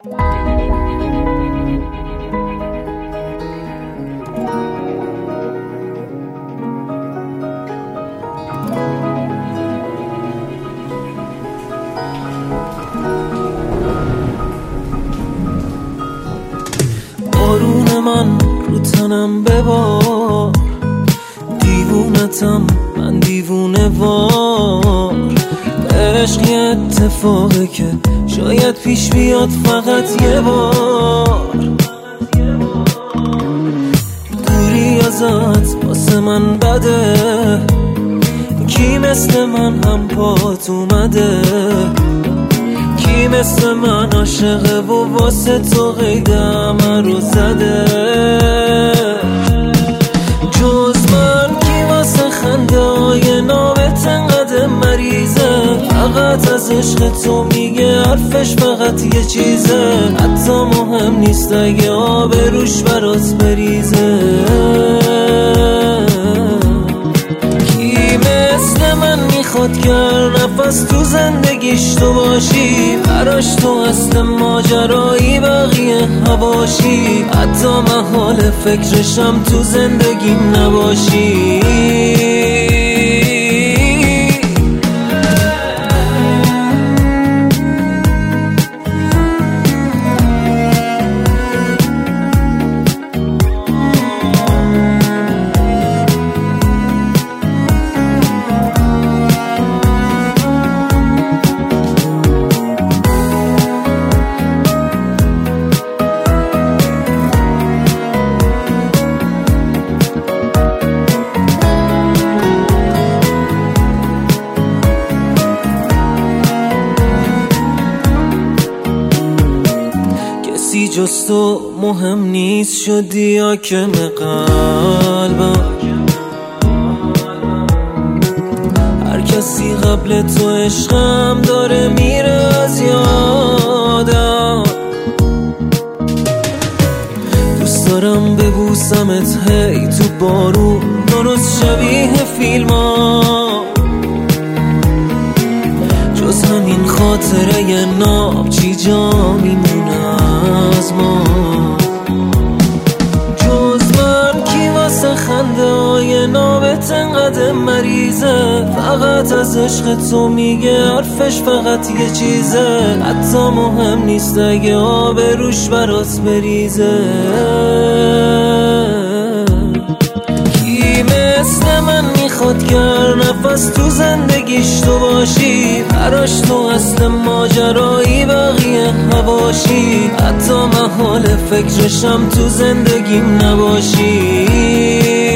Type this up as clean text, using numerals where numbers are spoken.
بارون من رو تنم ببار، دیوونتم من دیوونه وار. عشق یه اتفاقه که شاید پیش بیاد فقط یه بار. دوری ازت واسه من بده، کی مثل من هم پات اومده؟ کی مثل من عاشقه و واسه تو قیدم رو زده؟ جز من کی واسه خنده های نامت انقدر مریضه؟ فقط از عشق تو میگه حرفش فقط یه چیزه، حتی مهم نیست اگه آب روش برات بریزه. کی مثل من میخواد که هر نفس تو زندگیش تو باشی، براش تو اصل ماجرایی بقیه هواشی، حتی محال فکرشم تو زندگیم نباشی. کسی جز تو مهم نیست، شدی حاکم قلبم. هر کسی قبل تو عشقم داره میره از یادم. دوست دارم ببوسمت هی تو بارون، درست شبیه فیلم ها. جز همین خاطره ی ناب چی جا میمونه از ما؟ جز من کی واسه خنده های نابت انقدر مریضه؟ فقط از عشق تو میگه حرفش فقط یه چیزه، حتی مهم نیست اگه آب روش برات بریزه. کی مثل من میخواد که هر نفس تو زندگیش تو باشی، براش تو اصل ماجرایی بقیه هواشی، حتی محال فکرشم تو زندگیم نباشی.